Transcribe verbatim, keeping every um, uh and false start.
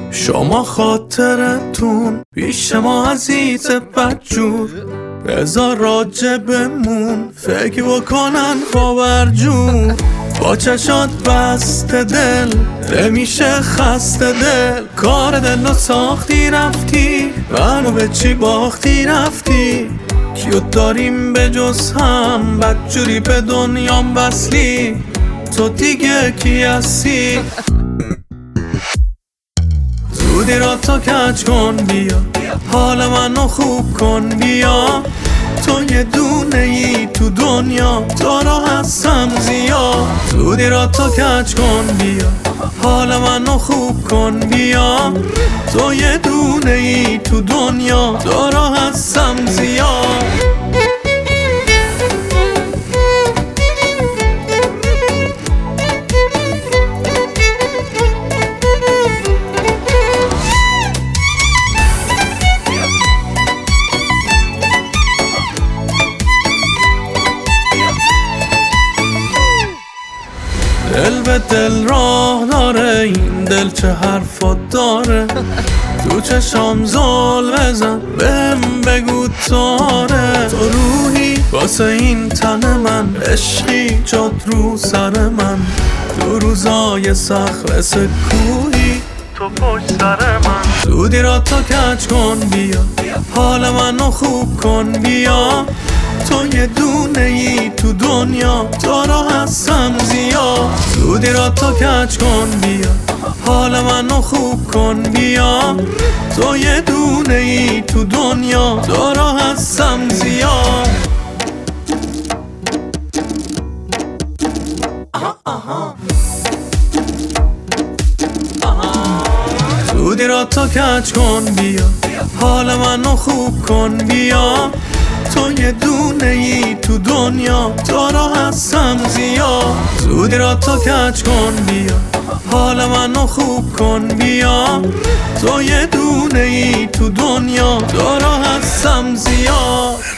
شما خاطرتون پیش ما عزیز بدجور، بذار راجبمون فکر بکنن خاورجور. با چشات بست دل نمیشه خسته دل، کار دل رو ساختی رفتی، منو به چی باختی رفتی. کیو داریم به جز هم، بدجوری به دنیام وصلی، تو دیگه کی هستی؟ زودی را تا کج کن بیا، حال منو خوب کن بیا. تو یه دونه ای تو دنیا، تو را هستم زیاد. زودی را تا کج کن بیا، حال منو خوب کن بیا. تو یه دونه ای تو دنیا، تو را هستم زیاد. دل به دل راه داره، این دل چه حرفا داره. تو چشام زل بزن بهم بگو تاره. تو روحی واسه این تن من، عشقی جات رو سر من. تو روزای سخت مثل کوهی، تو پشت سر من. زودی را تا کج کن بیا، حال منو خوب کن بیا. تو یه دونه ای تو دنیا، تو را هستم زیاد. زودی را تا کج کن بیا، حال منو خوب کن بیا. تو یه دونه ای تو دنیا، تو را هستم زیاد. آها آها. زودی را تا کج کن بیا، حال منو خوب کن بیا. تو یه دونه ای تو دنیا، تو را هستم زیاد. زودی را تا کج کن بیا، حال منو خوب کن بیا. تو یه دونه ای تو دنیا، تو را هستم زیاد.